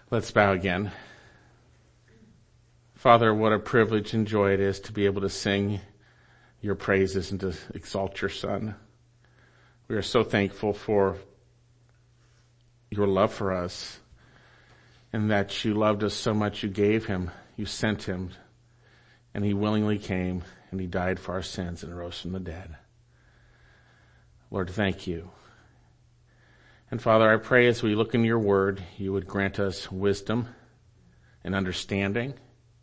Let's bow again. Father, what a privilege and joy it is to be able to sing your praises and to exalt your Son. We are so thankful for your love for us and that you loved us so much you gave him, you sent him, and he willingly came and he died for our sins and rose from the dead. Lord, thank you. And Father, I pray as we look in your word, you would grant us wisdom and understanding,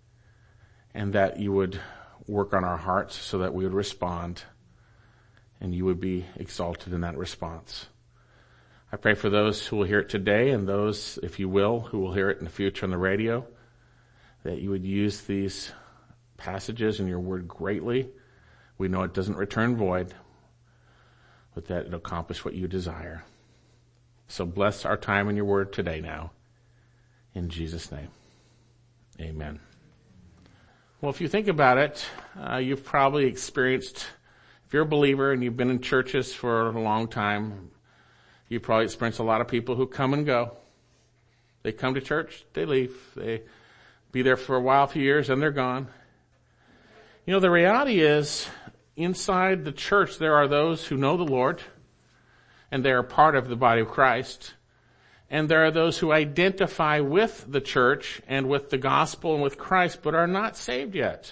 and that you would work on our hearts so that we would respond and you would be exalted in that response. I pray for those who will hear it today and those, if you will, who will hear it in the future on the radio, that you would use these passages in your word greatly. We know it doesn't return void, but that it'll accomplish what you desire. So bless our time in your word today now. In Jesus' name, amen. Well, if you think about it, you've probably experienced, if you're a believer and you've been in churches for a long time, you've probably experienced a lot of people who come and go. They come to church, they leave. They be there for a while, a few years, and they're gone. You know, the reality is, inside the church there are those who know the Lord, and they are part of the body of Christ. And there are those who identify with the church and with the gospel and with Christ, but are not saved yet.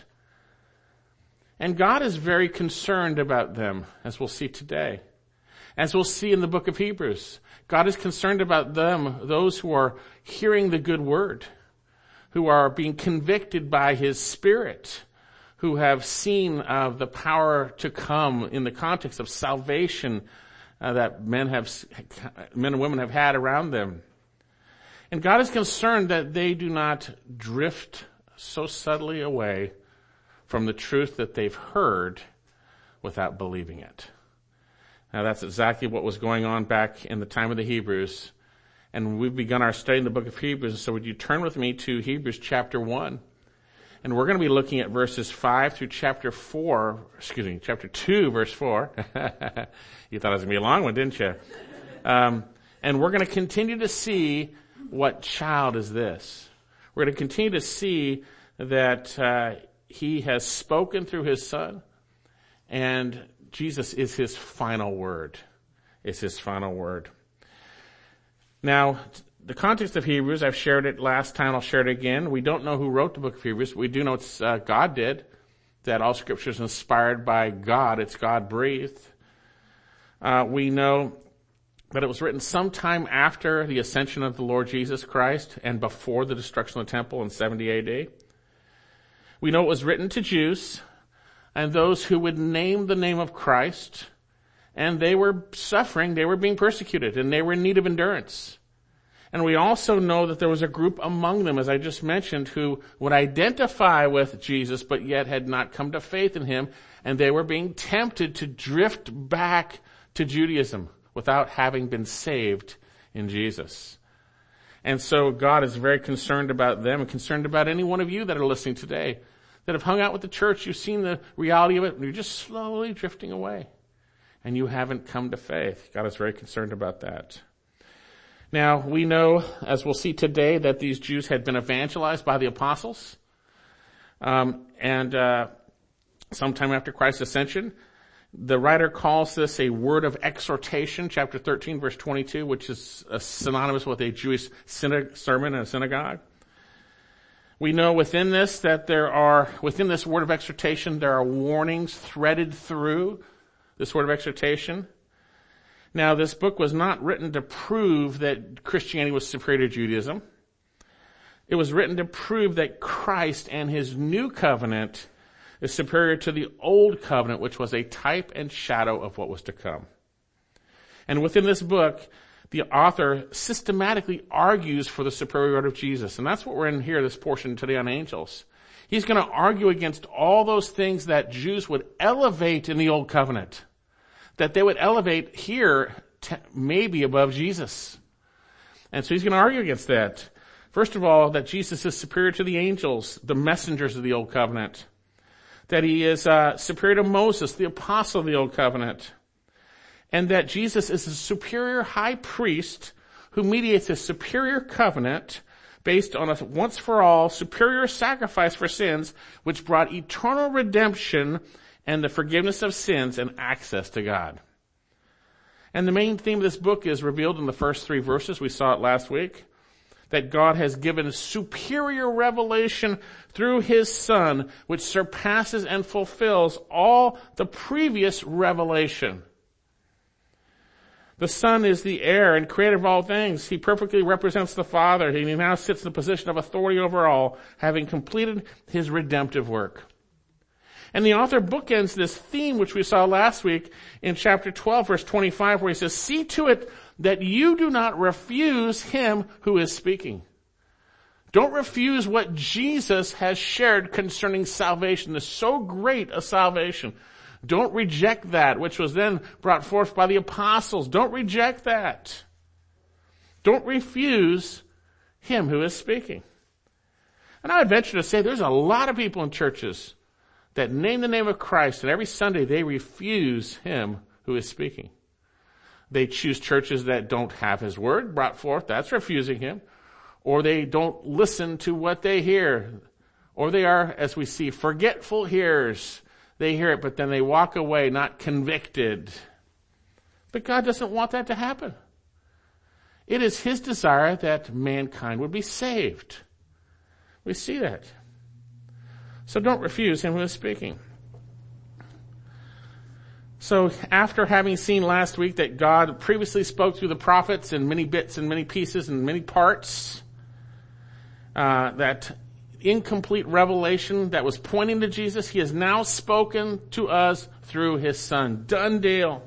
And God is very concerned about them, as we'll see today. As we'll see in the book of Hebrews, God is concerned about them, those who are hearing the good word, who are being convicted by his Spirit, who have seen the power to come in the context of salvation that men and women have had around them. And God is concerned that they do not drift so subtly away from the truth that they've heard without believing it. Now that's exactly what was going on back in the time of the Hebrews. And we've begun our study in the book of Hebrews. So would you turn with me to Hebrews chapter 1? And we're going to be looking at verses 5 through chapter 2, verse 4. You thought it was going to be a long one, didn't you? And we're going to continue to see what child is this. We're going to continue to see that he has spoken through his Son, and Jesus is his final word. It's his final word. Now, the context of Hebrews, I've shared it last time, I'll share it again. We don't know who wrote the book of Hebrews. We do know it's God did, that all scripture is inspired by God. It's God-breathed. We know that it was written sometime after the ascension of the Lord Jesus Christ and before the destruction of the temple in 70 AD. We know it was written to Jews and those who would name the name of Christ, and they were suffering, they were being persecuted, and they were in need of endurance. And we also know that there was a group among them, as I just mentioned, who would identify with Jesus, but yet had not come to faith in him, and they were being tempted to drift back to Judaism without having been saved in Jesus. And so God is very concerned about them and concerned about any one of you that are listening today, that have hung out with the church. You've seen the reality of it, and you're just slowly drifting away, and you haven't come to faith. God is very concerned about that. Now, we know, as we'll see today, that these Jews had been evangelized by the apostles. And sometime after Christ's ascension, the writer calls this a word of exhortation, chapter 13, verse 22, which is synonymous with a Jewish sermon in a synagogue. We know within this within this word of exhortation, there are warnings threaded through this word of exhortation. Now, this book was not written to prove that Christianity was superior to Judaism. It was written to prove that Christ and his new covenant is superior to the old covenant, which was a type and shadow of what was to come. And within this book, the author systematically argues for the superiority of Jesus. And that's what we're in here, this portion today on angels. He's going to argue against all those things that Jews would elevate in the old covenant, that they would elevate here maybe above Jesus. And so he's going to argue against that. First of all, that Jesus is superior to the angels, the messengers of the old covenant. That he is superior to Moses, the apostle of the old covenant. And that Jesus is a superior high priest who mediates a superior covenant based on a once-for-all superior sacrifice for sins, which brought eternal redemption and the forgiveness of sins and access to God. And the main theme of this book is revealed in the first 3 verses. We saw it last week. That God has given superior revelation through His Son, which surpasses and fulfills all the previous revelation. The Son is the heir and creator of all things. He perfectly represents the Father. He now sits in the position of authority over all, having completed His redemptive work. And the author bookends this theme, which we saw last week in chapter 12, verse 25, where he says, "See to it that you do not refuse Him who is speaking." Don't refuse what Jesus has shared concerning salvation. It's so great a salvation. Don't reject that, which was then brought forth by the apostles. Don't reject that. Don't refuse Him who is speaking. And I would venture to say there's a lot of people in churches that name the name of Christ, and every Sunday they refuse Him who is speaking. They choose churches that don't have His word brought forth. That's refusing Him. Or they don't listen to what they hear. Or they are, as we see, forgetful hearers. They hear it, but then they walk away not convicted. But God doesn't want that to happen. It is His desire that mankind would be saved. We see that. So don't refuse Him who is speaking. So after having seen last week that God previously spoke through the prophets in many bits and many pieces and many parts, that incomplete revelation that was pointing to Jesus, He has now spoken to us through His Son. Done deal.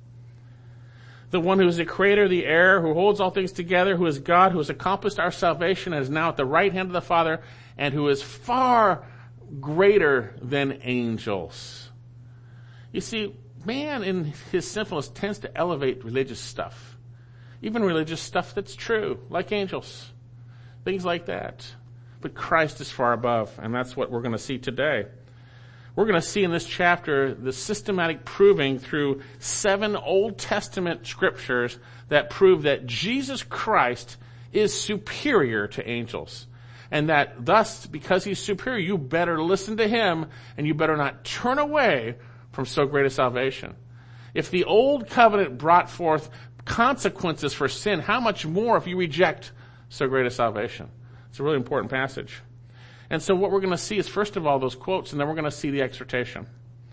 The one who is the creator, the heir, who holds all things together, who is God, who has accomplished our salvation and is now at the right hand of the Father, and who is far greater than angels. You see, man in his sinfulness tends to elevate religious stuff. Even religious stuff that's true, like angels. Things like that. But Christ is far above, and that's what we're going to see today. We're going to see in this chapter the systematic proving through 7 Old Testament scriptures that prove that Jesus Christ is superior to angels. And that thus, because He's superior, you better listen to Him, and you better not turn away from so great a salvation. If the old covenant brought forth consequences for sin, how much more if you reject so great a salvation? It's a really important passage. And so what we're going to see is, first of all, those quotes, and then we're going to see the exhortation.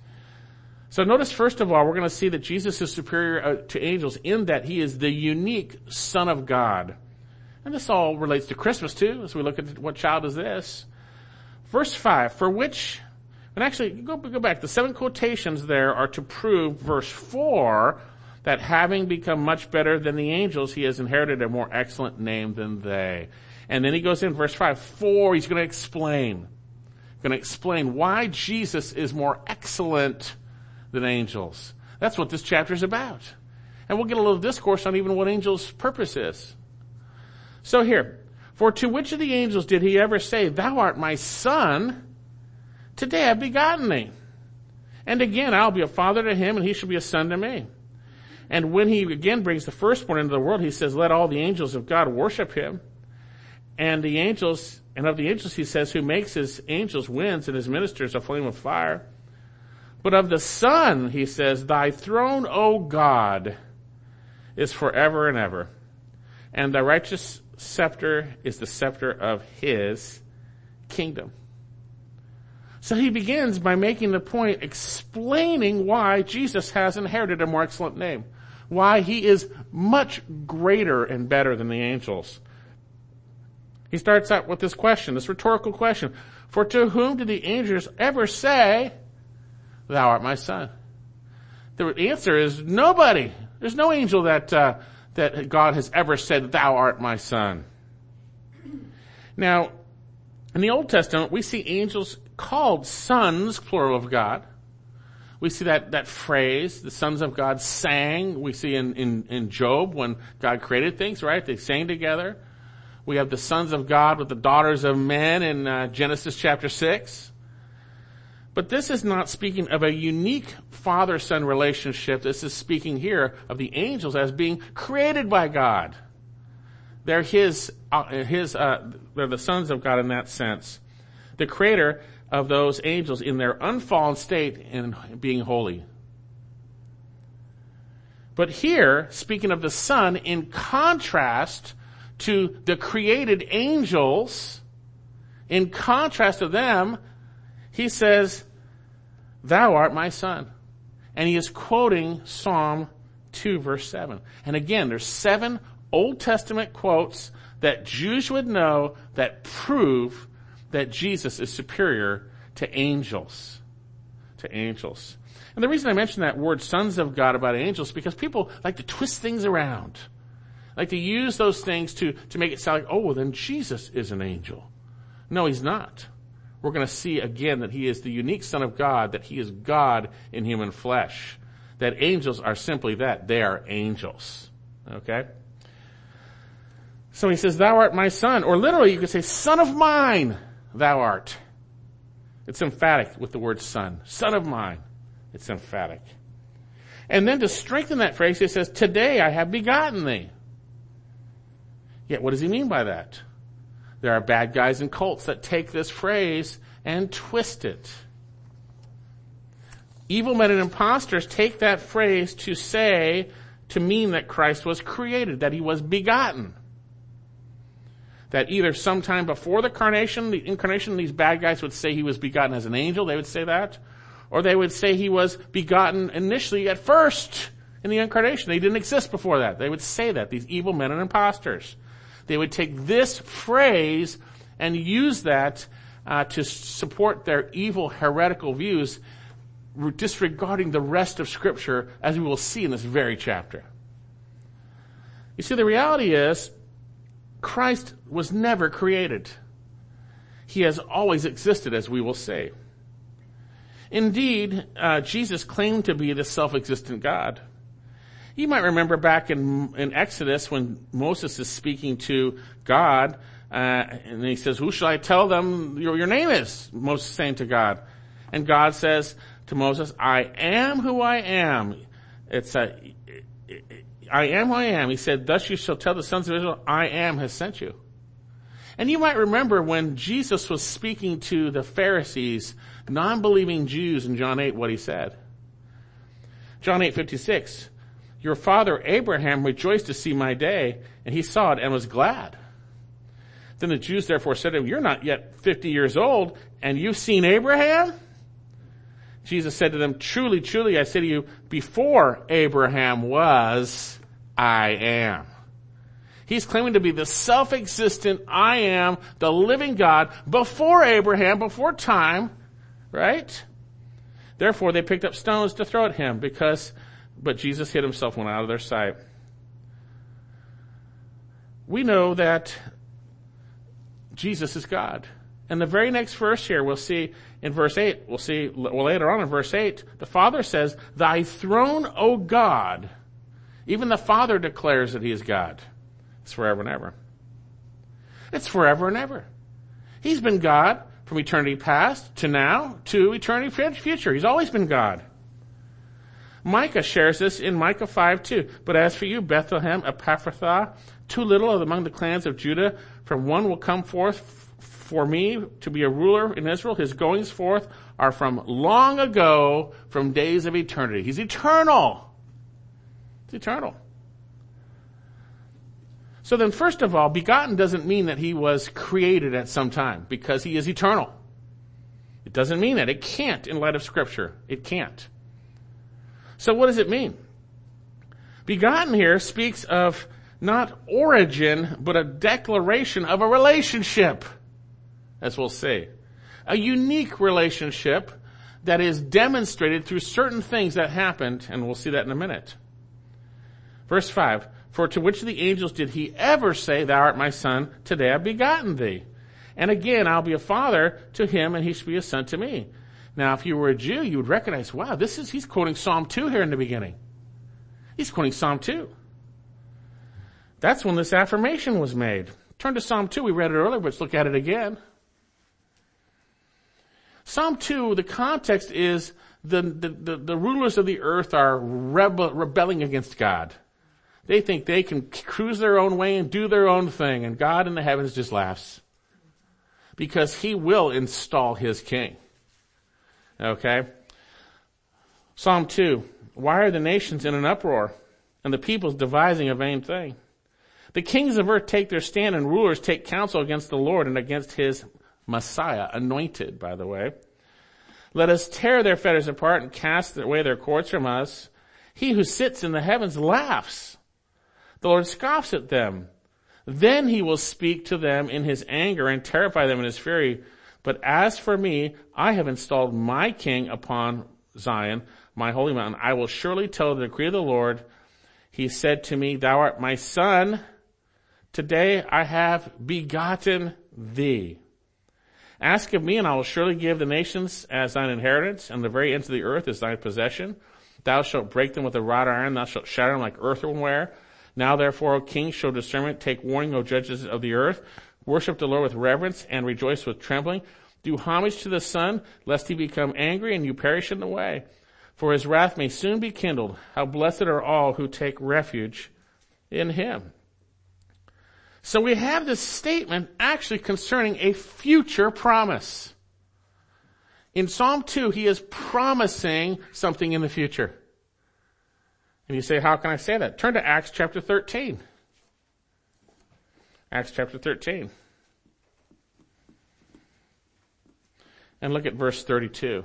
So notice, first of all, we're going to see that Jesus is superior to angels in that He is the unique Son of God. And this all relates to Christmas too, as we look at what child is this. Verse 5, for which, and actually, go back, the 7 quotations there are to prove verse 4, that having become much better than the angels, He has inherited a more excellent name than they. And then he goes in verse 5, for he's going to explain why Jesus is more excellent than angels. That's what this chapter is about. And we'll get a little discourse on even what angels' purpose is. So here, for to which of the angels did He ever say, thou art my son, today I've begotten thee. And again, I'll be a father to him, and he shall be a son to me. And when He again brings the firstborn into the world, He says, let all the angels of God worship Him. And of the angels, He says, who makes His angels winds and His ministers a flame of fire. But of the Son, He says, thy throne, O God, is forever and ever. And thy righteous scepter is the scepter of His kingdom. So he begins by making the point, explaining why Jesus has inherited a more excellent name. Why He is much greater and better than the angels. He starts out with this question, this rhetorical question. For to whom did the angels ever say, thou art my son? The answer is nobody. There's no angel that God has ever said, thou art my son. Now, in the Old Testament, we see angels called sons, plural, of God. We see that phrase, the sons of God sang. We see in Job when God created things, right? They sang together. We have the sons of God with the daughters of men in Genesis chapter 6. But this is not speaking of a unique father-son relationship. This is speaking here of the angels as being created by God. They're they're the sons of God in that sense. The creator of those angels in their unfallen state in being holy. But here, speaking of the Son, in contrast to the created angels, in contrast to them, he says, "Thou art my Son." And he is quoting Psalm 2, verse 7. And again, there's 7 Old Testament quotes that Jews would know that prove that Jesus is superior to angels. To angels. And the reason I mention that word sons of God about angels is because people like to twist things around. Like to use those things to make it sound like, oh, well, then Jesus is an angel. No, he's not. We're going to see again that he is the unique Son of God, that he is God in human flesh. That angels are simply that. They are angels. Okay? So he says, "Thou art my Son," or literally you could say, "Son of mine, thou art." It's emphatic with the word son. Son of mine. It's emphatic. And then to strengthen that phrase, he says, "Today I have begotten thee." Yet what does he mean by that? There are bad guys and cults that take this phrase and twist it. Evil men and imposters take that phrase to mean that Christ was created, that he was begotten. That either sometime before the incarnation, these bad guys would say he was begotten as an angel, they would say that. Or they would say he was begotten initially at first in the incarnation. They didn't exist before that. They would say that, these evil men and imposters. They would take this phrase and use that to support their evil heretical views, disregarding the rest of Scripture, as we will see in this very chapter. You see, the reality is, Christ was never created. He has always existed, as we will see. Indeed, Jesus claimed to be the self-existent God. You might remember back in Exodus when Moses is speaking to God, and he says, "Who shall I tell them your name is?" Moses is saying to God. And God says to Moses, "I am who I am." I am who I am. He said, "Thus you shall tell the sons of Israel, I am has sent you." And you might remember when Jesus was speaking to the Pharisees, non-believing Jews in John 8, what he said. John 8:56, "Your father Abraham rejoiced to see my day, and he saw it and was glad." Then the Jews therefore said to him, "You're not yet 50 years old, and you've seen Abraham?" Jesus said to them, "Truly, truly, I say to you, before Abraham was, I am." He's claiming to be the self-existent I am, the living God, before Abraham, before time, right? Therefore, they picked up stones to throw at him, but Jesus hid himself and went out of their sight. We know that Jesus is God. And the very next verse here, we'll see in verse 8, later on in verse 8, the Father says, "Thy throne, O God." Even the Father declares that he is God. It's forever and ever. It's forever and ever. He's been God from eternity past to now to eternity future. He's always been God. Micah shares this in Micah 5:2. "But as for you, Bethlehem Ephrathah, too little among the clans of Judah, from one will come forth for me to be a ruler in Israel. His goings forth are from long ago, from days of eternity." He's eternal. He's eternal. So then, first of all, begotten doesn't mean that he was created at some time, because he is eternal. It doesn't mean that. It can't in light of Scripture. It can't. So what does it mean? Begotten here speaks of not origin, but a declaration of a relationship, as we'll see. A unique relationship that is demonstrated through certain things that happened, and we'll see that in a minute. Verse 5, "For to which of the angels did he ever say, Thou art my son, today I've begotten thee? And again, I'll be a father to him, and he shall be a son to me." Now, if you were a Jew, you would recognize, wow, he's quoting Psalm 2 here in the beginning. He's quoting Psalm 2. That's when this affirmation was made. Turn to Psalm 2. We read it earlier, but let's look at it again. Psalm 2, the context is the rulers of the earth are rebelling against God. They think they can cruise their own way and do their own thing, and God in the heavens just laughs. Because he will install his king. Okay? Psalm 2. Why are the nations in an uproar, and the peoples devising a vain thing? The kings of earth take their stand, and rulers take counsel against the Lord and against his Messiah, anointed, by the way. Let us tear their fetters apart and cast away their cords from us. He who sits in the heavens laughs. The Lord scoffs at them. Then he will speak to them in his anger and terrify them in his fury. But as for me, I have installed my king upon Zion, my holy mountain. I will surely tell the decree of the Lord. He said to me, thou art my son. Today I have begotten thee. Ask of me, and I will surely give the nations as thine inheritance, and the very ends of the earth as thine possession. Thou shalt break them with a rod of iron, thou shalt shatter them like earthenware. Now therefore, O kings, show discernment, take warning, O judges of the earth. Worship the Lord with reverence, and rejoice with trembling. Do homage to the Son, lest he become angry, and you perish in the way. For his wrath may soon be kindled. How blessed are all who take refuge in him. So we have this statement actually concerning a future promise. In Psalm 2, he is promising something in the future. And you say, how can I say that? Turn to Acts chapter 13. Acts chapter 13. And look at verse 32.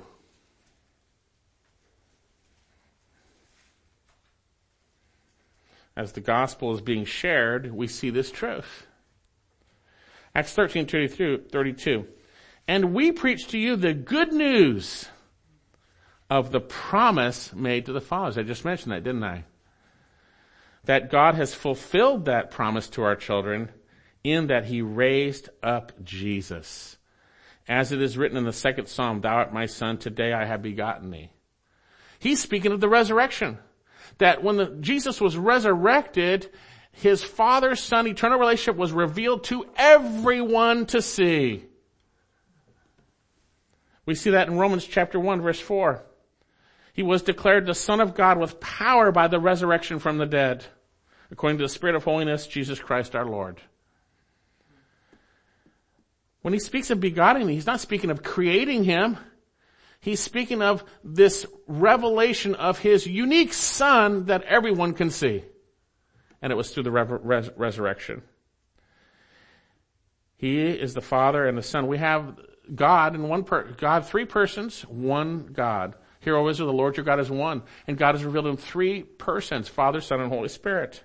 As the gospel is being shared, we see this truth. Acts 13:32. And we preach to you the good news of the promise made to the fathers. I just mentioned that, didn't I? That God has fulfilled that promise to our children in that he raised up Jesus. As it is written in the second Psalm, thou art my son, today I have begotten thee. He's speaking of the resurrection. That when Jesus was resurrected, his Father-Son eternal relationship was revealed to everyone to see. We see that in Romans chapter 1, verse 4. He was declared the Son of God with power by the resurrection from the dead, according to the Spirit of holiness, Jesus Christ our Lord. When he speaks of begetting, he's not speaking of creating him. He's speaking of this revelation of his unique Son that everyone can see. And it was through the resurrection. He is the Father and the Son. We have God in God, three persons, one God. Hear, O Israel, the Lord your God is one. And God is revealed in three persons, Father, Son, and Holy Spirit.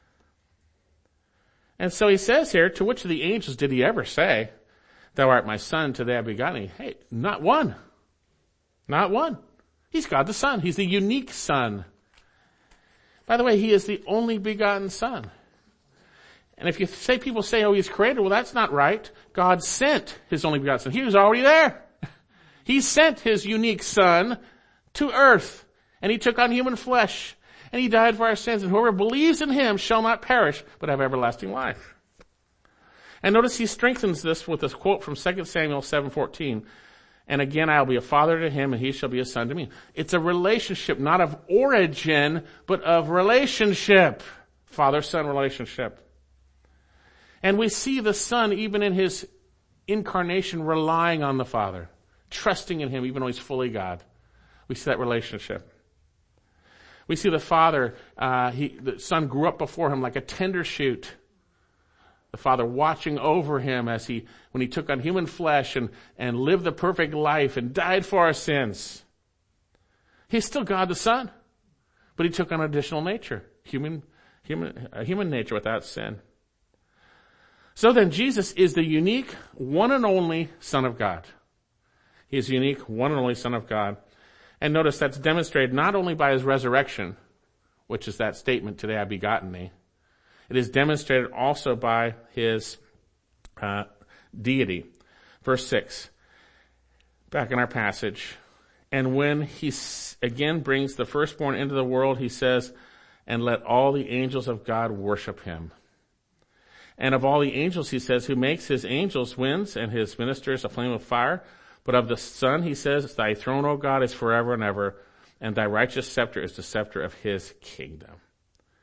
And so he says here, to which of the angels did he ever say, thou art my son, today I have begotten thee? Hey, not one. Not one. He's God the Son. He's the unique Son. By the way, he is the only begotten Son. And if you say, people say, oh, he's created, well, that's not right. God sent his only begotten Son. He was already there. He sent his unique Son to earth, and he took on human flesh, and he died for our sins, and whoever believes in him shall not perish, but have everlasting life. And notice he strengthens this with this quote from 2 Samuel 7:14. And again, I'll be a father to him, and he shall be a son to me. It's a relationship, not of origin, but of relationship. Father-son relationship. And we see the Son, even in his incarnation, relying on the Father, trusting in him, even though he's fully God. We see that relationship. We see the Father, the Son grew up before him like a tender shoot. The Father watching over him when he took on human flesh and lived the perfect life and died for our sins. He's still God the Son, but he took on additional nature, human nature without sin. So then Jesus is the unique, one and only Son of God. He is the unique, one and only Son of God. And notice that's demonstrated not only by his resurrection, which is that statement, today I have begotten thee. It is demonstrated also by his deity. Verse 6, back in our passage. And when he again brings the firstborn into the world, he says, and let all the angels of God worship him. And of all the angels, he says, who makes his angels winds and his ministers a flame of fire. But of the Son, he says, thy throne, O God, is forever and ever, and thy righteous scepter is the scepter of his kingdom.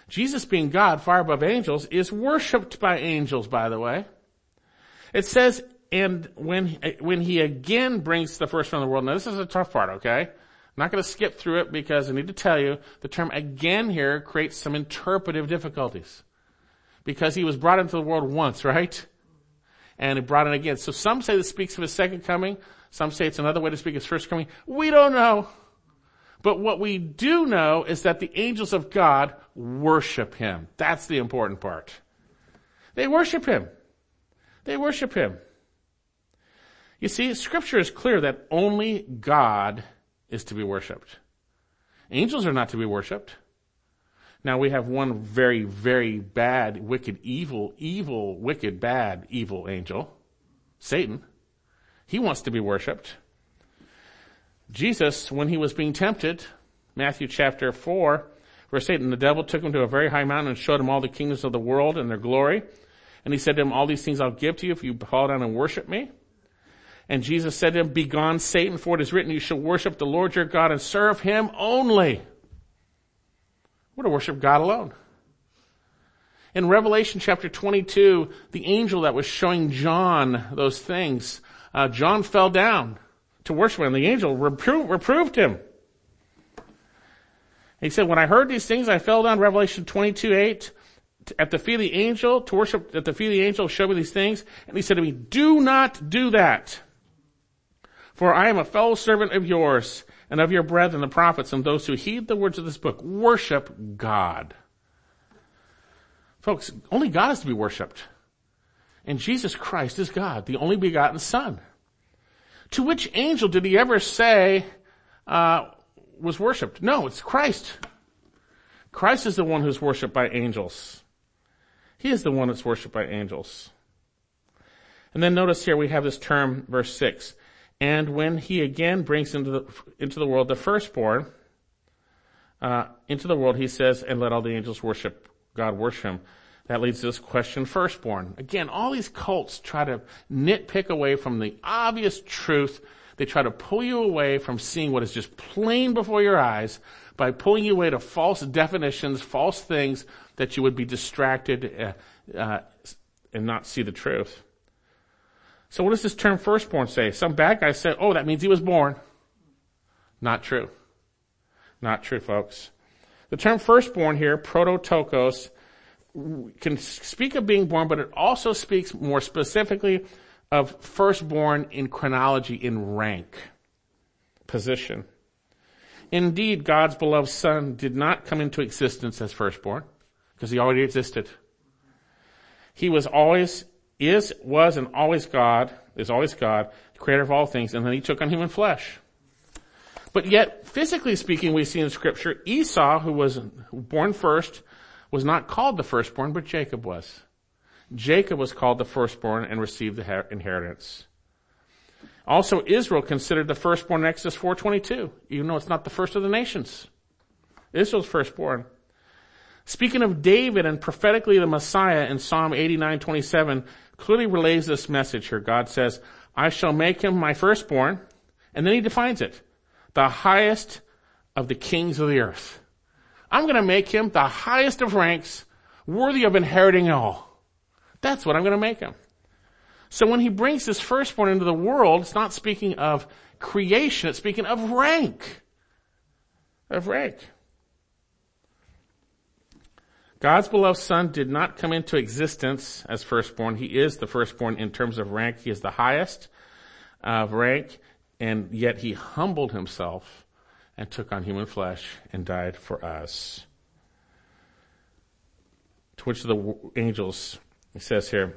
Jesus being God, far above angels, is worshipped by angels, by the way. It says, and when he again brings the first from the world, now this is a tough part, okay? I'm not going to skip through it because I need to tell you the term again here creates some interpretive difficulties. Because he was brought into the world once, right? And he brought it again. So some say this speaks of his second coming. Some say it's another way to speak of his first coming. We don't know. But what we do know is that the angels of God worship him. That's the important part. They worship him. They worship him. You see, Scripture is clear that only God is to be worshipped. Angels are not to be worshipped. Now we have one very, very bad, wicked, evil, wicked, bad, evil angel, Satan. He wants to be worshipped. Jesus, when he was being tempted, Matthew chapter 4, verse 8, and the devil took him to a very high mountain and showed him all the kingdoms of the world and their glory. And he said to him, all these things I'll give to you if you fall down and worship me. And Jesus said to him, begone, Satan, for it is written, you shall worship the Lord your God and serve him only. We're to worship God alone. In Revelation chapter 22, the angel that was showing John those things, John fell down to worship him. The angel reproved him. He said, when I heard these things, I fell down, Revelation 22:8, at the feet of the angel, to worship at the feet of the angel, show me these things. And he said to me, do not do that. For I am a fellow servant of yours and of your brethren, the prophets, and those who heed the words of this book. Worship God. Folks, only God is to be worshipped. And Jesus Christ is God, the only begotten Son. To which angel did he ever say was worshipped? No, it's Christ. Christ is the one who's worshipped by angels. He is the one that's worshipped by angels. And then notice here we have this term, verse 6. And when he again brings into the world the firstborn, into the world, he says, and let all the angels worship God, worship him. That leads to this question, firstborn. Again, all these cults try to nitpick away from the obvious truth. They try to pull you away from seeing what is just plain before your eyes by pulling you away to false definitions, false things that you would be distracted and not see the truth. So what does this term firstborn say? Some bad guy said, oh, that means he was born. Not true. Not true, folks. The term firstborn here, prototokos, can speak of being born, but it also speaks more specifically of firstborn in chronology, in rank, position. Indeed, God's beloved Son did not come into existence as firstborn, because he already existed. He was always, was and always God, is always God, the creator of all things, and then he took on human flesh. But yet, physically speaking, we see in Scripture, Esau, who was born first, was not called the firstborn, but Jacob was. Jacob was called the firstborn and received the inheritance. Also, Israel considered the firstborn in Exodus 4:22, even though it's not the first of the nations. Israel's firstborn. Speaking of David and prophetically the Messiah in Psalm 89:27, clearly relays this message here. God says, I shall make him my firstborn, and then he defines it, the highest of the kings of the earth. I'm going to make him the highest of ranks, worthy of inheriting all. That's what I'm going to make him. So when he brings this firstborn into the world, it's not speaking of creation, it's speaking of rank. Of rank. God's beloved Son did not come into existence as firstborn. He is the firstborn in terms of rank. He is the highest of rank, and yet he humbled himself and took on human flesh and died for us. To which of the angels, it says here,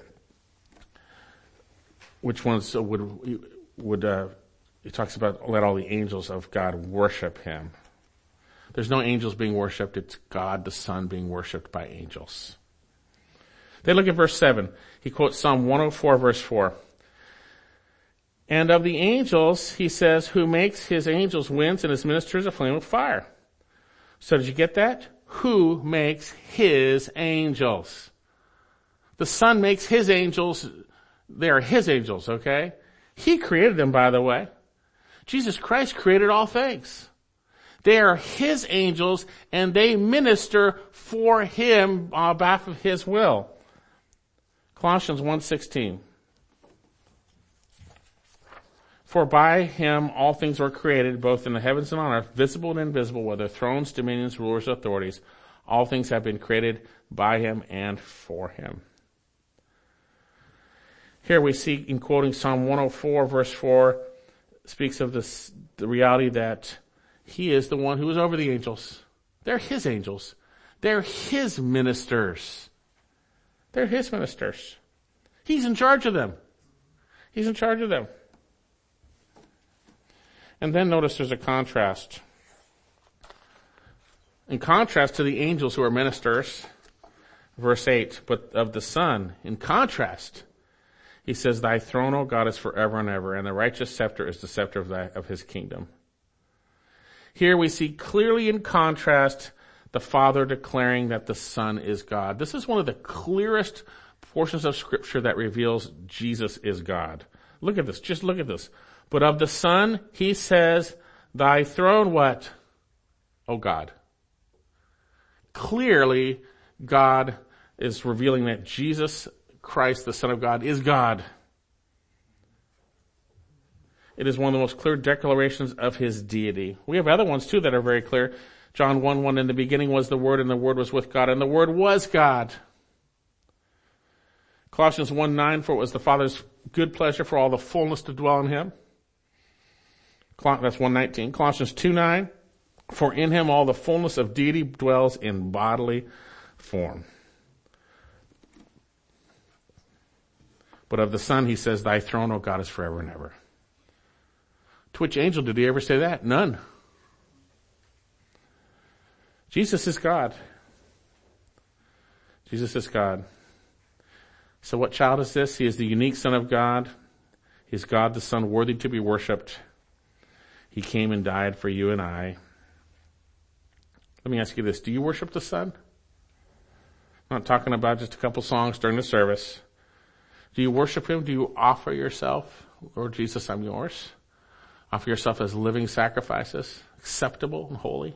which ones would he talks about let all the angels of God worship him. There's no angels being worshipped. It's God the Son being worshipped by angels. Then look at verse 7. He quotes Psalm 104 verse 4. And of the angels, he says, who makes his angels winds and his ministers a flame of fire. So did you get that? Who makes his angels? The Son makes his angels. They are his angels, okay? He created them, by the way. Jesus Christ created all things. They are his angels, and they minister for him on behalf of his will. Colossians 1:16. For by him all things were created, both in the heavens and on earth, visible and invisible, whether thrones, dominions, rulers, authorities. All things have been created by him and for him. Here we see, in quoting Psalm 104, verse 4, speaks of the reality that he is the one who is over the angels. They're his angels. They're his ministers. They're his ministers. He's in charge of them. He's in charge of them. And then notice there's a contrast. In contrast to the angels who are ministers, verse 8, but of the Son, in contrast, he says, thy throne, O God, is forever and ever, and the righteous scepter is the scepter of his kingdom. Here we see clearly in contrast the Father declaring that the Son is God. This is one of the clearest portions of Scripture that reveals Jesus is God. Look at this. Just look at this. But of the Son, he says, thy throne, what? O God. Clearly, God is revealing that Jesus Christ, the Son of God, is God. It is one of the most clear declarations of his deity. We have other ones too that are very clear. John 1:1, in the beginning was the Word, and the Word was with God, and the Word was God. Colossians 1:9, for it was the Father's good pleasure for all the fullness to dwell in him. That's 1:19. Colossians 2:9, for in him all the fullness of deity dwells in bodily form. But of the Son, he says, thy throne, O God, is forever and ever. To which angel did he ever say that? None. Jesus is God. Jesus is God. So what child is this? He is the unique Son of God. He is God the Son, worthy to be worshipped. He came and died for you and I. Let me ask you this. Do you worship the Son? I'm not talking about just a couple songs during the service. Do you worship him? Do you offer yourself? Lord Jesus, I'm yours. Offer yourself as living sacrifices, acceptable and holy.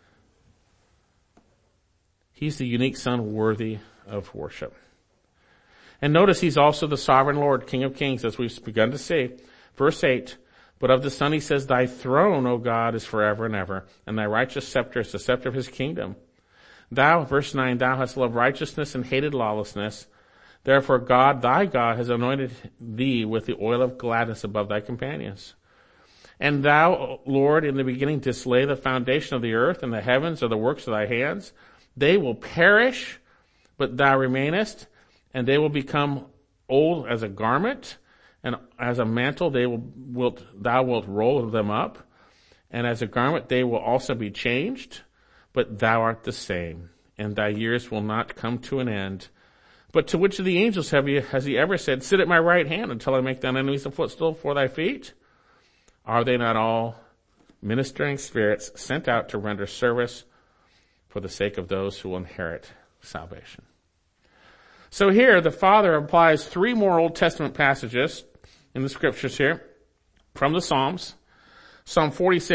He's the unique Son worthy of worship. And notice he's also the sovereign Lord, King of Kings, as we've begun to see. Verse 8, but of the Son he says, thy throne, O God, is forever and ever, and thy righteous scepter is the scepter of his kingdom. Thou, verse 9, thou hast loved righteousness and hated lawlessness. Therefore God, thy God, has anointed thee with the oil of gladness above thy companions. And thou, Lord, in the beginning didst lay the foundation of the earth, and the heavens are the works of thy hands. They will perish, but thou remainest, and they will become old as a garment, and as a mantle thou wilt roll them up, and as a garment they will also be changed, but thou art the same, and thy years will not come to an end. But to which of the angels has he ever said, sit at my right hand until I make thine enemies a footstool for thy feet? Are they not all ministering spirits sent out to render service for the sake of those who will inherit salvation? So here the Father applies three more Old Testament passages in the scriptures here from the Psalms. Psalm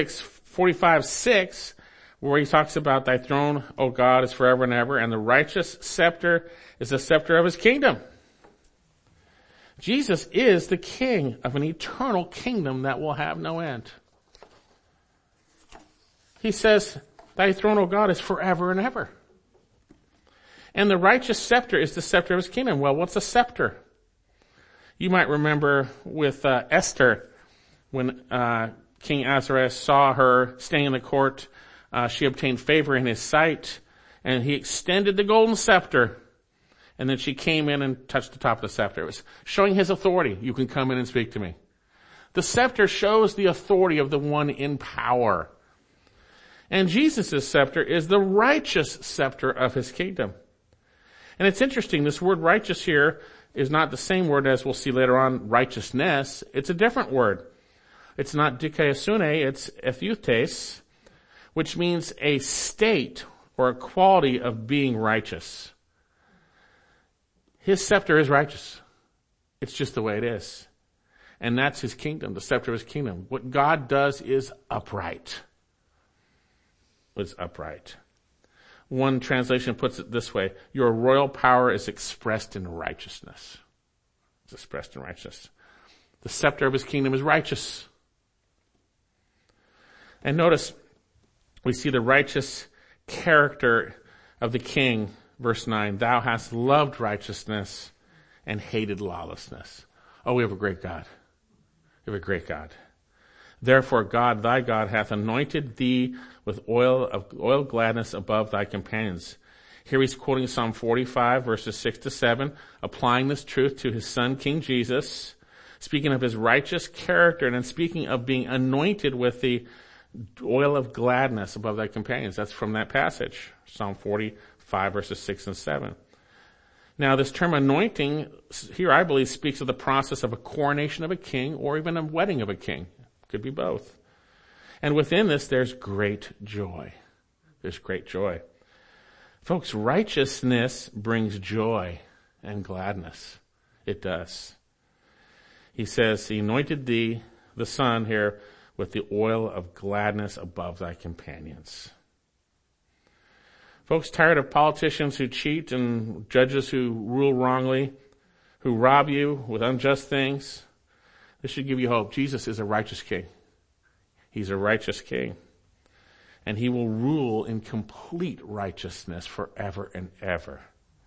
45:6, where he talks about thy throne, O God, is forever and ever, and the righteous scepter is the scepter of his kingdom. Jesus is the king of an eternal kingdom that will have no end. He says, thy throne, O God, is forever and ever. And the righteous scepter is the scepter of his kingdom. Well, what's a scepter? You might remember with Esther, when King Ahasuerus saw her staying in the court, she obtained favor in his sight, and he extended the golden scepter. And then she came in and touched the top of the scepter. It was showing his authority. You can come in and speak to me. The scepter shows the authority of the one in power. And Jesus' scepter is the righteous scepter of his kingdom. And it's interesting, this word righteous here is not the same word as we'll see later on, righteousness. It's a different word. It's not dikaiosune, it's ethutes, which means a state or a quality of being righteous. His scepter is righteous. It's just the way it is. And that's his kingdom, the scepter of his kingdom. What God does is upright. was upright. One translation puts it this way: your royal power is expressed in righteousness. It's expressed in righteousness. The scepter of his kingdom is righteous. And notice, we see the righteous character of the king, verse 9. Thou hast loved righteousness and hated lawlessness. Oh, we have a great God. We have a great God. Therefore God, thy God, hath anointed thee with oil gladness above thy companions. Here he's quoting Psalm 45, verses 6-7, applying this truth to his son, King Jesus, speaking of his righteous character, and then speaking of being anointed with the oil of gladness above thy companions. That's from that passage, Psalm 45, verses 6 and 7. Now, this term anointing here, I believe, speaks of the process of a coronation of a king or even a wedding of a king. Could be both. And within this, there's great joy. There's great joy. Folks, righteousness brings joy and gladness. It does. He says, he anointed thee, the son here, with the oil of gladness above thy companions. Folks, tired of politicians who cheat and judges who rule wrongly, who rob you with unjust things? This should give you hope. Jesus is a righteous king. He's a righteous king. And he will rule in complete righteousness forever and ever.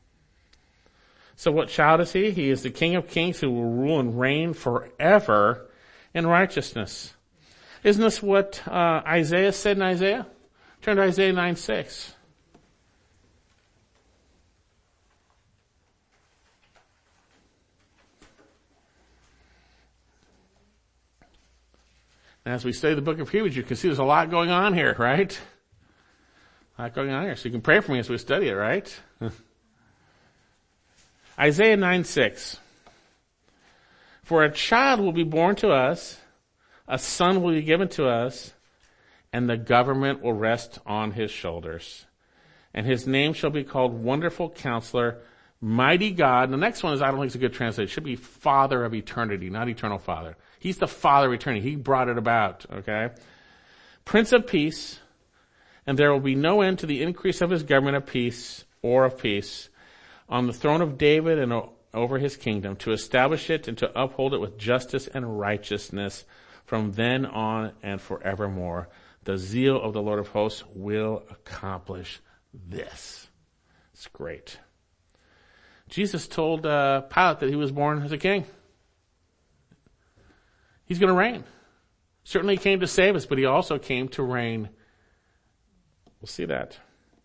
So what child is he? He is the King of Kings who will rule and reign forever in righteousness. Isn't this what Isaiah said in Isaiah? Turn to Isaiah 9:6. And as we study the book of Hebrews, you can see there's a lot going on here, right? A lot going on here. So you can pray for me as we study it, right? Isaiah 9:6. For a child will be born to us, a son will be given to us, and the government will rest on his shoulders. And his name shall be called Wonderful Counselor, Mighty God. And the next one is, I don't think it's a good translation. It should be Father of Eternity, not Eternal Father. He's the Father of eternity. He brought it about, okay? Prince of Peace, and there will be no end to the increase of his government of peace, or of peace, on the throne of David and over his kingdom, to establish it and to uphold it with justice and righteousness from then on and forevermore. The zeal of the Lord of hosts will accomplish this. It's great. Jesus told Pilate that he was born as a king. He's going to reign. Certainly he came to save us, but he also came to reign. We'll see that.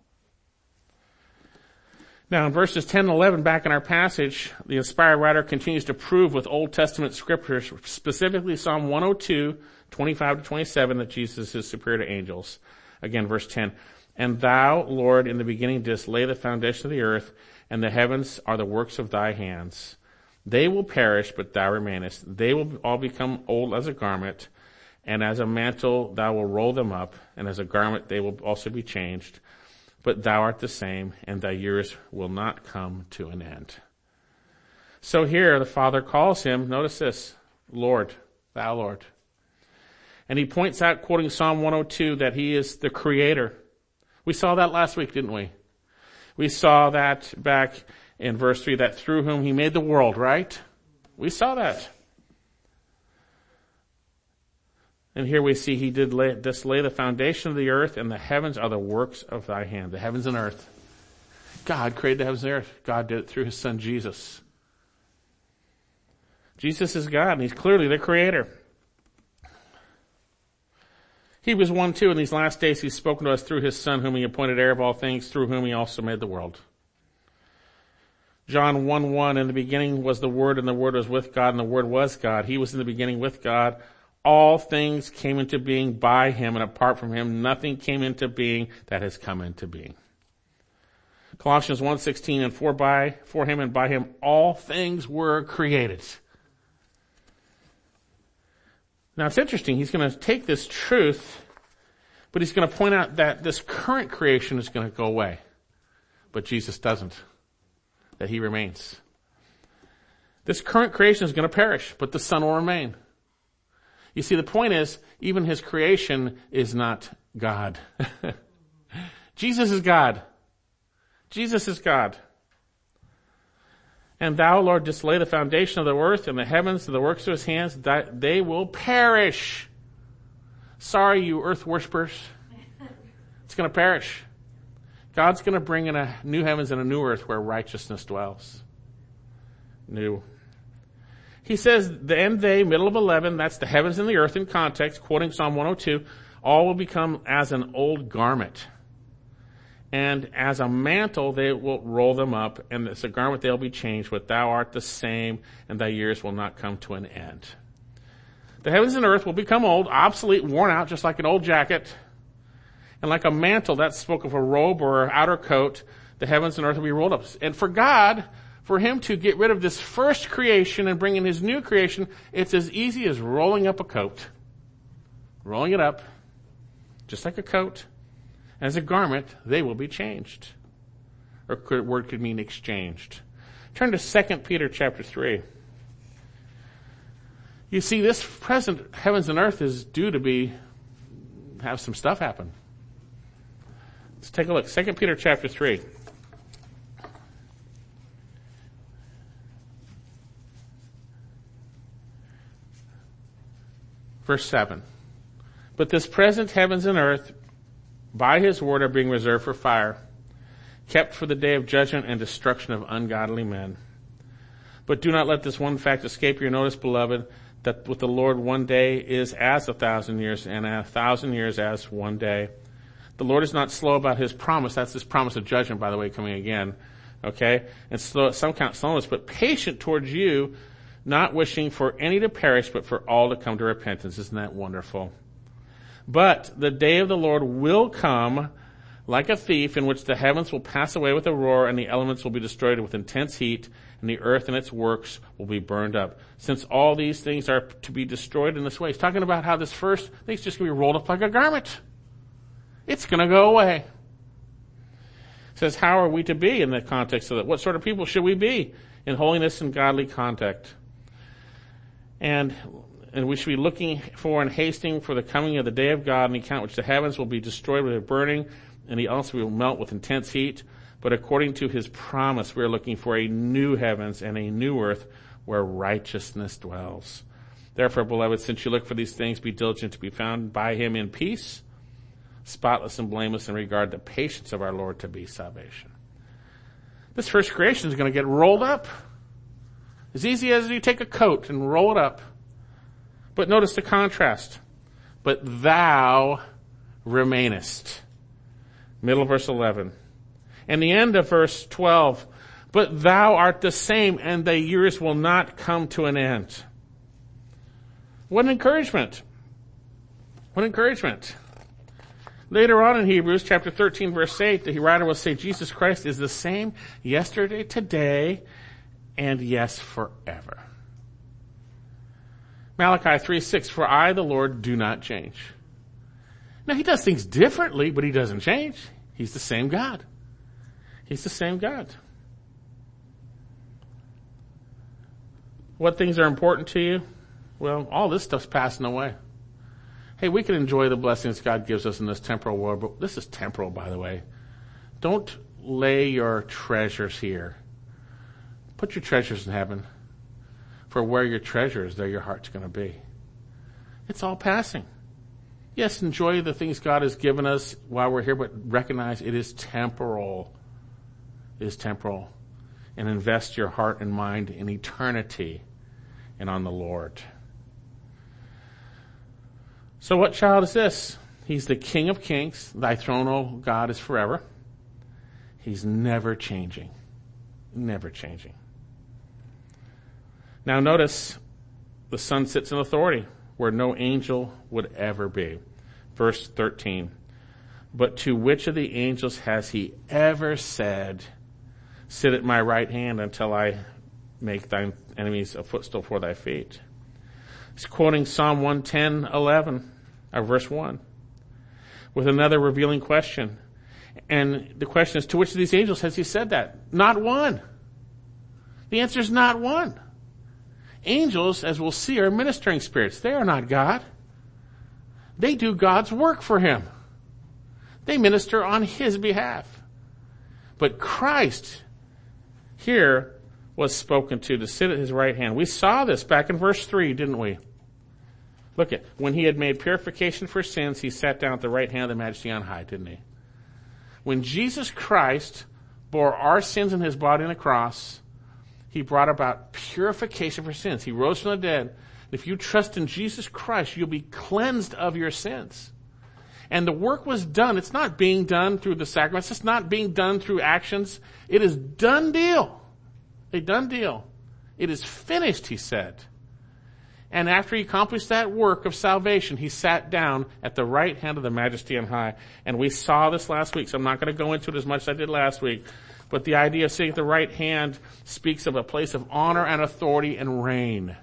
Now in verses 10 and 11, back in our passage, the inspired writer continues to prove with Old Testament scriptures, specifically Psalm 102, 25-27, that Jesus is superior to angels. Again, verse 10. And thou, Lord, in the beginning didst lay the foundation of the earth, and the heavens are the works of thy hands. They will perish, but thou remainest. They will all become old as a garment, and as a mantle thou will roll them up, and as a garment they will also be changed. But thou art the same, and thy years will not come to an end. So here the Father calls him, notice this, Lord, thou Lord. And he points out, quoting Psalm 102, that he is the Creator. We saw that last week, didn't we? We saw that back in verse 3, that through whom he made the world, right? We saw that. And here we see he did lay the foundation of the earth, and the heavens are the works of thy hand. The heavens and earth. God created the heavens and earth. God did it through his son Jesus. Jesus is God, and he's clearly the Creator. Hebrews 1:2, in these last days he's spoken to us through his Son, whom he appointed heir of all things, through whom he also made the world. John 1:1, in the beginning was the Word, and the Word was with God, and the Word was God. He was in the beginning with God. All things came into being by him, and apart from him, nothing came into being that has come into being. Colossians 1:16, and for him and by him, all things were created. Now it's interesting, he's going to take this truth, but he's going to point out that this current creation is going to go away. But Jesus doesn't. That he remains. This current creation is going to perish, but the Son will remain. You see, the point is, even his creation is not God. Jesus is God. Jesus is God. And thou, Lord, didst lay the foundation of the earth and the heavens and the works of his hands, that they will perish. Sorry, you earth worshippers. It's going to perish. God's going to bring in a new heavens and a new earth where righteousness dwells. New. He says, the end they, middle of 11, that's the heavens and the earth in context, quoting Psalm 102, all will become as an old garment. And as a mantle, they will roll them up, and as a garment they'll be changed, but thou art the same, and thy years will not come to an end. The heavens and earth will become old, obsolete, worn out, just like an old jacket. And like a mantle, that spoke of a robe or an outer coat, the heavens and earth will be rolled up. And for God, for him to get rid of this first creation and bring in his new creation, it's as easy as rolling up a coat. Rolling it up, just like a coat. As a garment, they will be changed. Or word could mean exchanged. Turn to 2 Peter chapter 3. You see, this present heavens and earth is due to have some stuff happen. Let's take a look. 2 Peter chapter 3. Verse 7. But this present heavens and earth by his word are being reserved for fire, kept for the day of judgment and destruction of ungodly men. But do not let this one fact escape your notice, beloved, that with the Lord 1 day is as 1,000 years, and 1,000 years as 1 day. The Lord is not slow about his promise. That's his promise of judgment, by the way, coming again. Okay? And slow, some count slowness, but patient towards you, not wishing for any to perish, but for all to come to repentance. Isn't that wonderful? But the day of the Lord will come like a thief, in which the heavens will pass away with a roar, and the elements will be destroyed with intense heat, and the earth and its works will be burned up. Since all these things are to be destroyed in this way. He's talking about how this first thing's just going to be rolled up like a garment. It's going to go away. It says, how are we to be in the context of that? What sort of people should we be in holiness and godly conduct? And we should be looking for and hasting for the coming of the day of God, and the account which the heavens will be destroyed with a burning, and the earth will melt with intense heat. But according to his promise, we are looking for a new heavens and a new earth where righteousness dwells. Therefore, beloved, since you look for these things, be diligent to be found by him in peace, spotless and blameless, and regard the patience of our Lord to be salvation. This first creation is going to get rolled up. As easy as you take a coat and roll it up. But notice the contrast. But thou remainest. Middle of verse 11. And the end of verse 12. But thou art the same, and thy years will not come to an end. What an encouragement. What encouragement. Later on in Hebrews chapter 13 verse 8, the writer will say Jesus Christ is the same yesterday, today, and yes, forever. Malachi 3:6, for I, the Lord, do not change. Now, he does things differently, but he doesn't change. He's the same God. He's the same God. What things are important to you? Well, all this stuff's passing away. Hey, we can enjoy the blessings God gives us in this temporal world, but this is temporal, by the way. Don't lay your treasures here. Put your treasures in heaven. For where your treasure is, there your heart's going to be. It's all passing. Yes, enjoy the things God has given us while we're here, but recognize it is temporal. It is temporal. And invest your heart and mind in eternity and on the Lord. So what child is this? He's the King of Kings. Thy throne, O God, is forever. He's never changing. Never changing. Now notice, the Son sits in authority where no angel would ever be. Verse 13. But to which of the angels has he ever said, sit at my right hand until I make thine enemies a footstool for thy feet? He's quoting Psalm 110:11, verse 1, with another revealing question. And the question is, to which of these angels has he said that? Not one. The answer is not one. Angels, as we'll see, are ministering spirits. They are not God. They do God's work for him. They minister on his behalf. But Christ here was spoken to sit at his right hand. We saw this back in verse 3, didn't we? Look at, when he had made purification for sins, he sat down at the right hand of the Majesty on high, didn't he? When Jesus Christ bore our sins in his body on the cross, he brought about purification for sins. He rose from the dead. If you trust in Jesus Christ, you'll be cleansed of your sins. And the work was done. It's not being done through the sacraments. It's not being done through actions. It is done deal. A done deal. It is finished, he said. And after he accomplished that work of salvation, he sat down at the right hand of the Majesty on high. And we saw this last week, so I'm not going to go into it as much as I did last week. But the idea of sitting at the right hand speaks of a place of honor and authority and reign.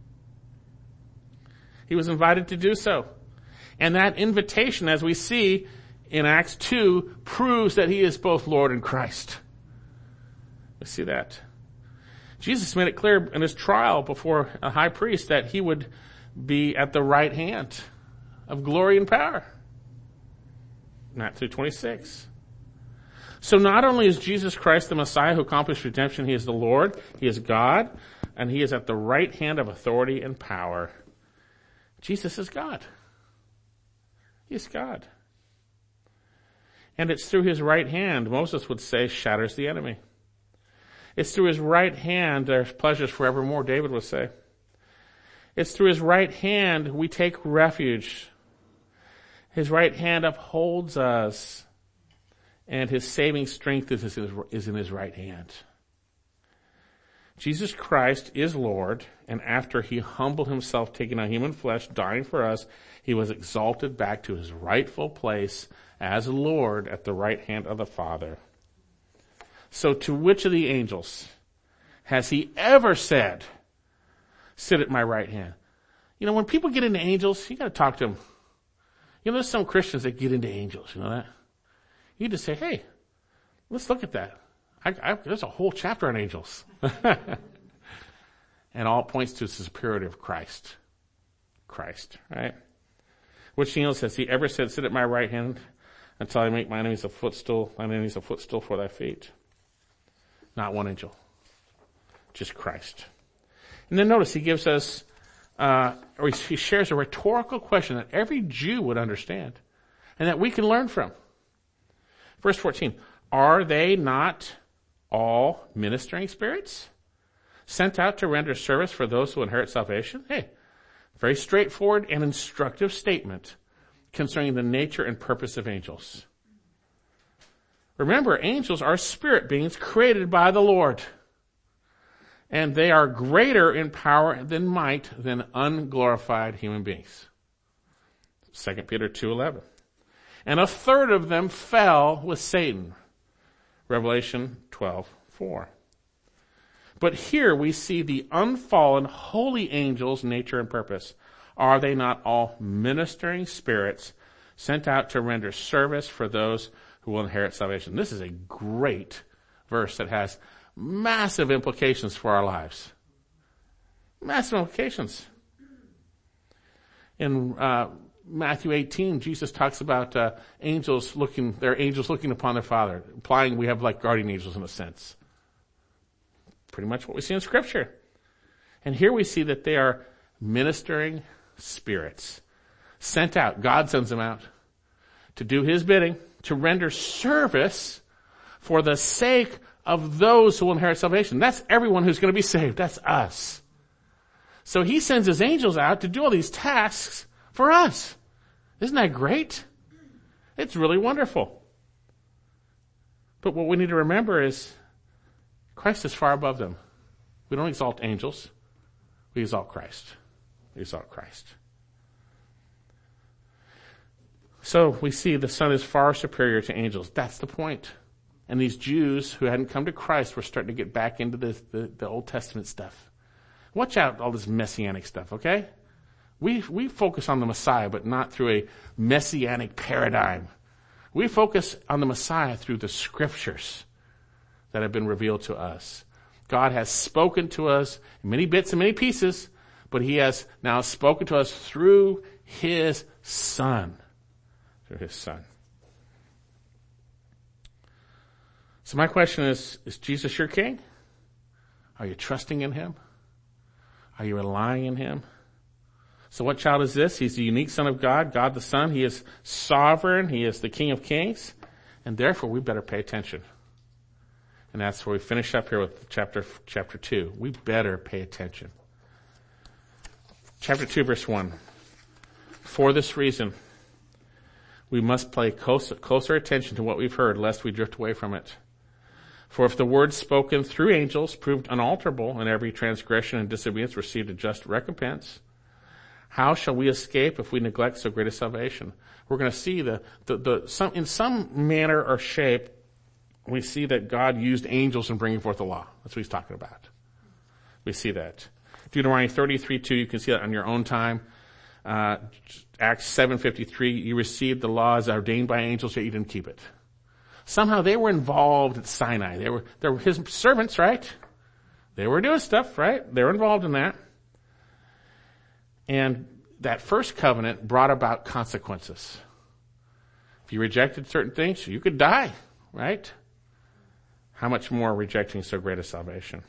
He was invited to do so. And that invitation, as we see in Acts 2, proves that he is both Lord and Christ. We see that. Jesus made it clear in his trial before a high priest that he would be at the right hand of glory and power. Matthew 26. So not only is Jesus Christ the Messiah who accomplished redemption, he is the Lord, he is God, and he is at the right hand of authority and power. Jesus is God. He is God. And it's through his right hand, Moses would say, shatters the enemy. It's through his right hand there's pleasures forevermore, David would say. It's through his right hand we take refuge. His right hand upholds us, and his saving strength is in his right hand. Jesus Christ is Lord, and after he humbled himself, taking on human flesh, dying for us, he was exalted back to his rightful place as Lord at the right hand of the Father. So to which of the angels has he ever said, sit at my right hand? You know, when people get into angels, you gotta talk to them. You know, there's some Christians that get into angels, you know that? You just say, hey, let's look at that. There's a whole chapter on angels. And all it points to is the superiority of Christ. Christ, right? Which angel has he ever said, sit at my right hand until I make my enemies a footstool for thy feet? Not one angel. Just Christ. And then notice he gives us, or he shares a rhetorical question that every Jew would understand and that we can learn from. Verse 14, are they not all ministering spirits sent out to render service for those who inherit salvation? Hey, very straightforward and instructive statement concerning the nature and purpose of angels. Remember, angels are spirit beings created by the Lord. And they are greater in power than might than unglorified human beings. 2 Peter 2:11. And a third of them fell with Satan. Revelation 12:4. But here we see the unfallen holy angels' nature and purpose. Are they not all ministering spirits sent out to render service for those who will inherit salvation? This is a great verse that has massive implications for our lives. Massive implications. In Matthew 18, Jesus talks about angels looking upon their Father, implying we have like guardian angels in a sense. Pretty much what we see in Scripture. And here we see that they are ministering spirits sent out. God sends them out to do his bidding, to render service for the sake of those who will inherit salvation. That's everyone who's going to be saved. That's us. So he sends his angels out to do all these tasks for us. Isn't that great? It's really wonderful. But what we need to remember is Christ is far above them. We don't exalt angels. We exalt Christ. We exalt Christ. So we see the Son is far superior to angels. That's the point. And these Jews who hadn't come to Christ were starting to get back into the Old Testament stuff. Watch out all this messianic stuff, okay? We focus on the Messiah, but not through a messianic paradigm. We focus on the Messiah through the Scriptures that have been revealed to us. God has spoken to us in many bits and many pieces, but he has now spoken to us through his Son. Through his Son. So my question is Jesus your king? Are you trusting in him? Are you relying in him? So what child is this? He's the unique Son of God, God the Son. He is sovereign. He is the King of Kings. And therefore we better pay attention. And that's where we finish up here with chapter 2. We better pay attention. Chapter 2, verse 1. For this reason, we must pay closer attention to what we've heard, lest we drift away from it. For if the word spoken through angels proved unalterable, and every transgression and disobedience received a just recompense, how shall we escape if we neglect so great a salvation? We're going to see in some manner or shape, we see that God used angels in bringing forth the law. That's what he's talking about. We see that. Deuteronomy 33:2, you can see that on your own time. Acts 7:53, you received the law as ordained by angels, yet you didn't keep it. Somehow they were involved at Sinai. They were his servants, right? They were doing stuff, right? They were involved in that. And that first covenant brought about consequences. If you rejected certain things, you could die, right? How much more rejecting so great a salvation?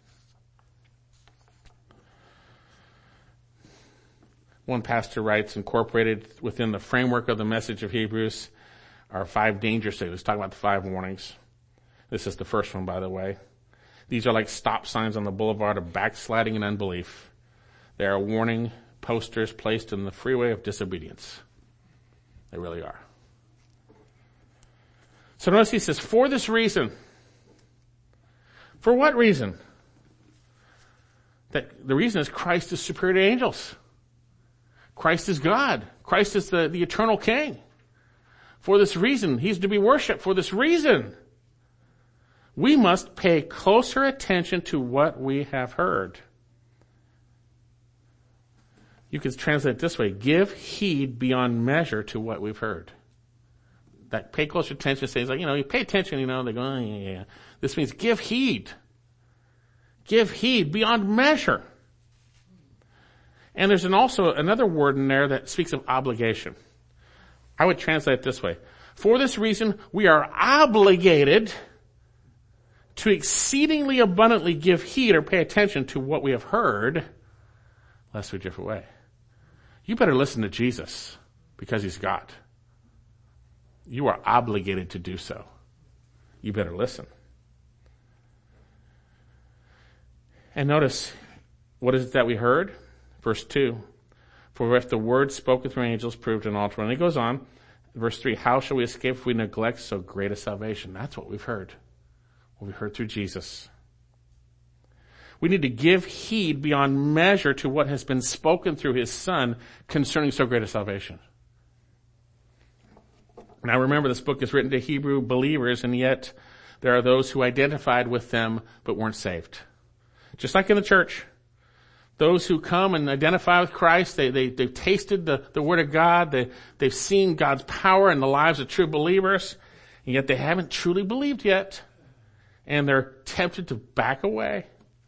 One pastor writes, incorporated within the framework of the message of Hebrews are 5 danger signals. Talking about the 5 warnings. This is the first one, by the way. These are like stop signs on the boulevard of backsliding and unbelief. They are warning posters placed in the freeway of disobedience. They really are. So notice he says, for this reason. For what reason? That the reason is Christ is superior to angels. Christ is God. Christ is the eternal King. For this reason, he's to be worshipped. For this reason, we must pay closer attention to what we have heard. You could translate it this way: give heed beyond measure to what we've heard. That pay closer attention says, like, you pay attention, they go, oh, yeah. This means give heed. Give heed beyond measure. And there's also another word in there that speaks of obligation. I would translate it this way: for this reason, we are obligated to exceedingly abundantly give heed or pay attention to what we have heard, lest we drift away. You better listen to Jesus because he's God. You are obligated to do so. You better listen. And notice, what is it that we heard? Verse 2, for if the word spoken through angels proved unalterable. And he goes on, verse 3, how shall we escape if we neglect so great a salvation? That's what we've heard. What we heard through Jesus. We need to give heed beyond measure to what has been spoken through his Son concerning so great a salvation. Now remember, this book is written to Hebrew believers, and yet there are those who identified with them but weren't saved. Just like in the church. Those who come and identify with Christ, they've tasted the Word of God, they've seen God's power in the lives of true believers, and yet they haven't truly believed yet. And they're tempted to back away.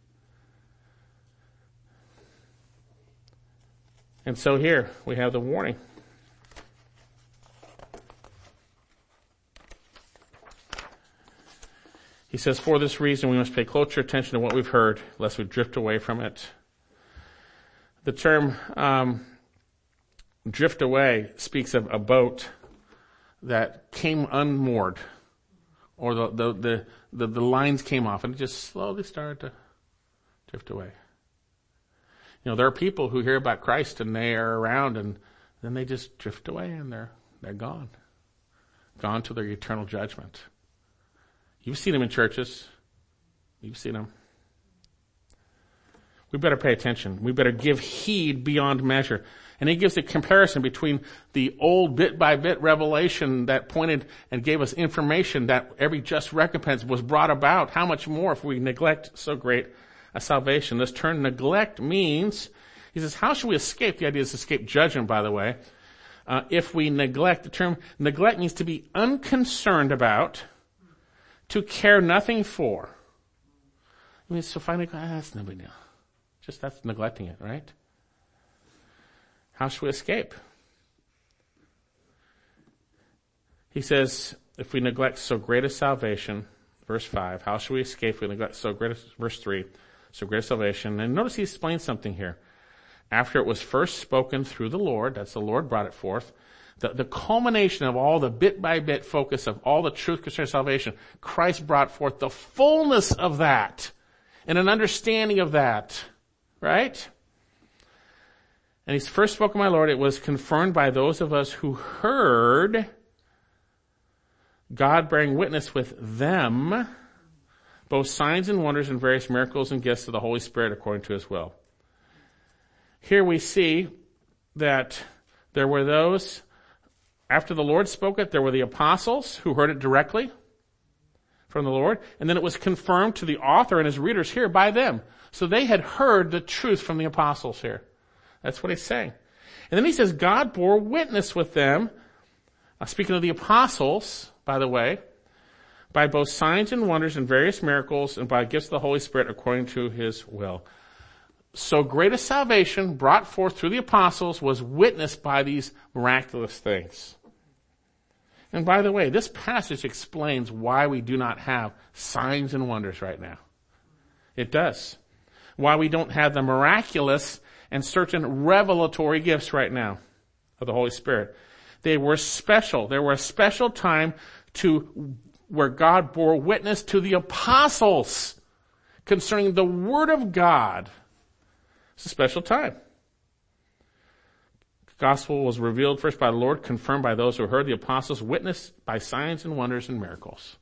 And so here we have the warning. He says, for this reason we must pay closer attention to what we've heard, lest we drift away from it. The term drift away speaks of a boat that came unmoored, or the lines came off and it just slowly started to drift away. There are people who hear about Christ and they are around and then they just drift away and they're gone to their eternal judgment. You've seen them in churches. You've seen them. We better pay attention. We better give heed beyond measure. And he gives a comparison between the old bit-by-bit revelation that pointed and gave us information that every just recompense was brought about. How much more if we neglect so great a salvation? This term neglect means, he says, how shall we escape? The idea is escape judgment, by the way. If we neglect, the term neglect means to be unconcerned about, to care nothing for. I mean, so finally, that's no big deal. Just that's neglecting it, right? How shall we escape? He says, if we neglect so great a salvation, verse 5. How shall we escape if we neglect verse 3, so great salvation? And notice he explains something here. After it was first spoken through the Lord, that's the Lord brought it forth, the culmination of all the bit-by-bit focus of all the truth concerning salvation, Christ brought forth the fullness of that and an understanding of that, right? And he's first spoken, my Lord, it was confirmed by those of us who heard, God bearing witness with them, both signs and wonders and various miracles and gifts of the Holy Spirit according to his will. Here we see that there were those, after the Lord spoke it, there were the apostles who heard it directly from the Lord, and then it was confirmed to the author and his readers here by them. So they had heard the truth from the apostles here. That's what he's saying. And then he says, God bore witness with them, speaking of the apostles, by the way, by both signs and wonders and various miracles and by gifts of the Holy Spirit according to his will. So great a salvation brought forth through the apostles was witnessed by these miraculous things. And by the way, this passage explains why we do not have signs and wonders right now. It does. Why we don't have the miraculous and certain revelatory gifts right now of the Holy Spirit. They were special. There were a special time where God bore witness to the apostles concerning the Word of God. It's a special time. The gospel was revealed first by the Lord, confirmed by those who heard the apostles, witnessed by signs and wonders and miracles.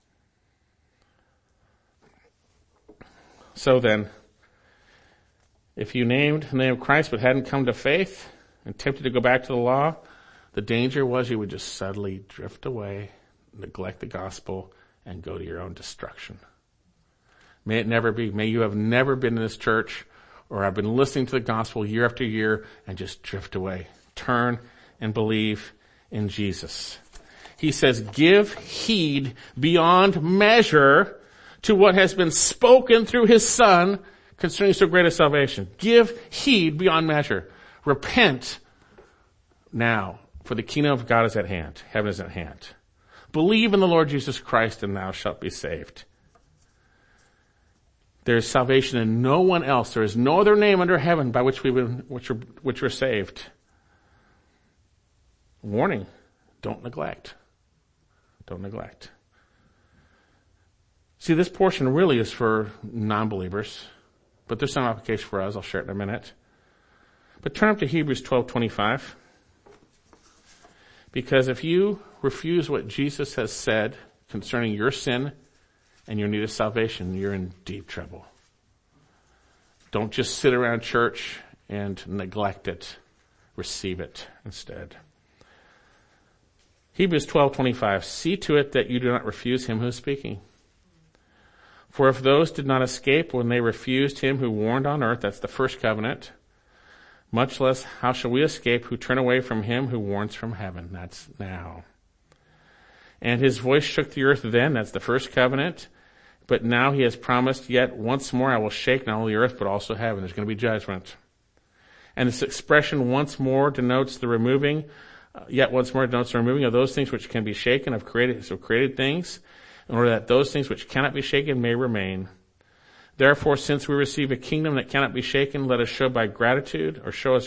So then, if you named the name of Christ but hadn't come to faith and tempted to go back to the law, the danger was you would just suddenly drift away, neglect the gospel, and go to your own destruction. May it never be. May you have never been in this church or have been listening to the gospel year after year and just drift away. Turn and believe in Jesus. He says, give heed beyond measure to what has been spoken through his Son concerning so great a salvation. Give heed beyond measure. Repent now, for the kingdom of God is at hand. Heaven is at hand. Believe in the Lord Jesus Christ and thou shalt be saved. There is salvation in no one else. There is no other name under heaven by which we're saved. Warning, don't neglect. Don't neglect. See, this portion really is for non-believers, but there's some application for us. I'll share it in a minute. But turn up to Hebrews 12:25. Because if you refuse what Jesus has said concerning your sin and your need of salvation, you're in deep trouble. Don't just sit around church and neglect it. Receive it instead. Hebrews 12:25. See to it that you do not refuse him who is speaking. For if those did not escape when they refused him who warned on earth, that's the first covenant, much less how shall we escape who turn away from him who warns from heaven? That's now. And his voice shook the earth then, that's the first covenant. But now he has promised, yet once more I will shake not only the earth but also heaven. There's going to be judgment. And this expression once more denotes the removing, yet once more denotes the removing of those things which can be shaken of created things, in order that those things which cannot be shaken may remain. Therefore, since we receive a kingdom that cannot be shaken, let us show gratitude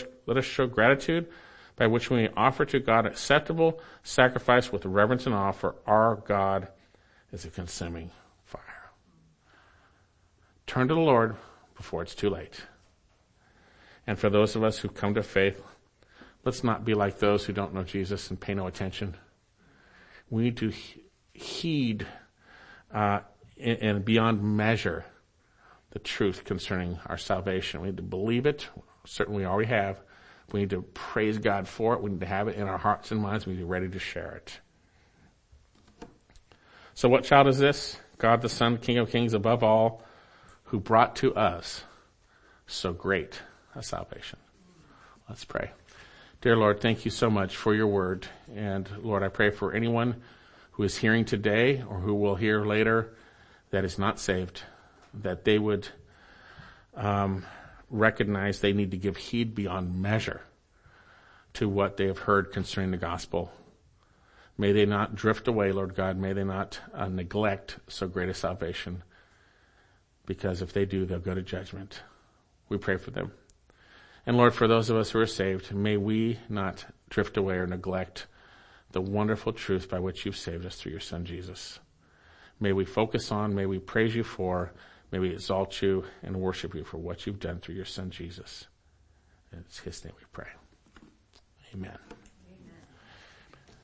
by which we may offer to God acceptable sacrifice with reverence and awe, for our God is a consuming fire. Turn to the Lord before it's too late. And for those of us who come to faith, let's not be like those who don't know Jesus and pay no attention. We need to heed and beyond measure the truth concerning our salvation. We need to believe it. Certainly we already have. We need to praise God for it. We need to have it in our hearts and minds. We need to be ready to share it. So what child is this? God the Son, King of Kings, above all, who brought to us so great a salvation. Let's pray. Dear Lord, thank you so much for your word. And Lord, I pray for anyone who is hearing today or who will hear later that is not saved, that they would recognize they need to give heed beyond measure to what they have heard concerning the gospel. May they not drift away, Lord God. May they not neglect so great a salvation, because if they do, they'll go to judgment. We pray for them. And Lord, for those of us who are saved, may we not drift away or neglect the wonderful truth by which you've saved us through your Son, Jesus. May we focus on, may we praise you for, may we exalt you and worship you for what you've done through your Son, Jesus. In his name we pray. Amen.